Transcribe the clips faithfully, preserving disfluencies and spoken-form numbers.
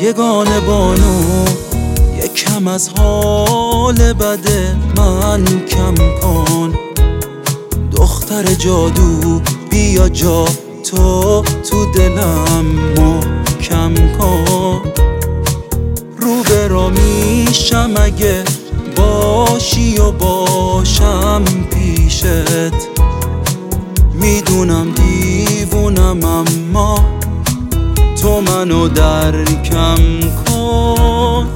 یگانه بانو یکم از حال بده من کم کن. دختر جادو بیا جا تو تو دلم محکم کن. رو به رو میشم اگه باشی و باشم پیشت. میدونم دیوونم اما تو منو درکم کن.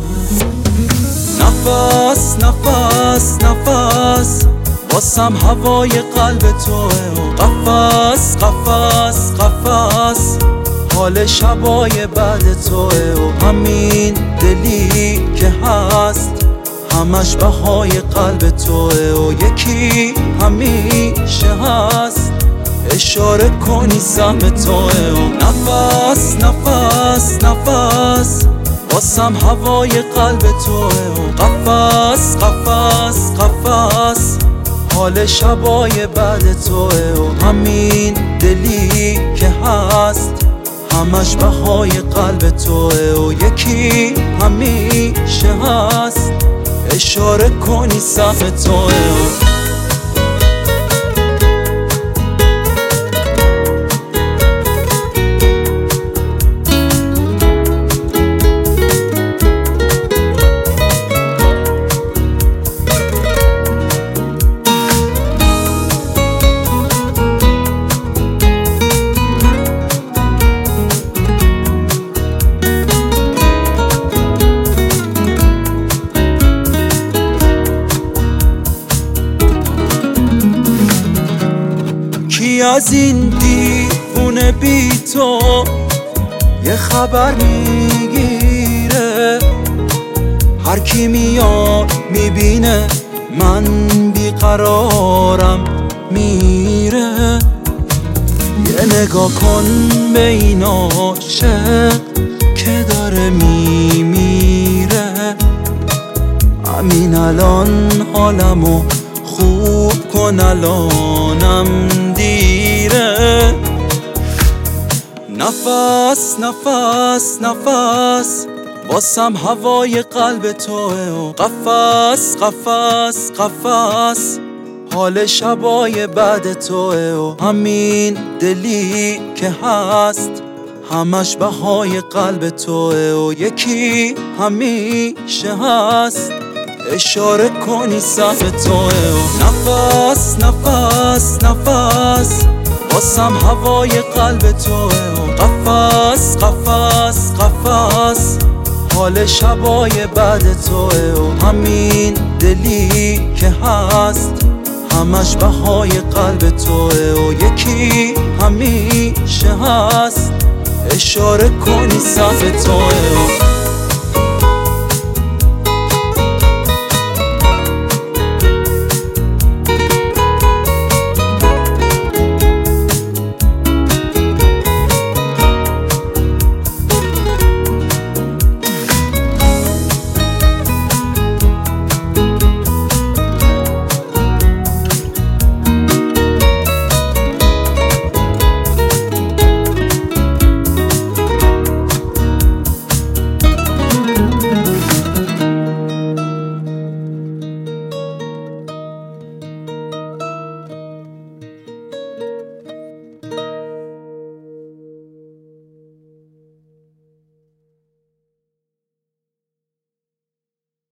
نفس نفس نفس واسم هوای قلب توه و قفس قفس قفس حال شبای بعد توه و همین دلی که هست همش بهای قلب توه و یکی همیشه هست اشاره کنی سهم توه و نفس نفس نفس واسم هوای قلب توه و قفس قفس قفس حال شبای بعد توه و همین دلی که هست همش بهای قلب توه و یکی همیشه هست اشاره کنی سهم توه و از این دیوونه بی تو یه خبر میگیره. هر کی میاد میبینه من بیقرارم میره. یه نگاه کن به این عاشق که داره میمیره. همین الان حالمو خوب کن الانم دیره. نفس نفس نفس واسم هوای قلب توه و قفس قفس قفس حال شبای بعد توه و همین دلی که هست همش بهای قلب توه و یکی همیشه هست اشاره کنی سهم توه و نفس نفس نفس واسم هوای قلب توه و قفس قفس قفس حال شبای بعد توه و همین دلی که هست همش بهای قلب توه و یکی همیشه هست اشاره کنی سهم توه و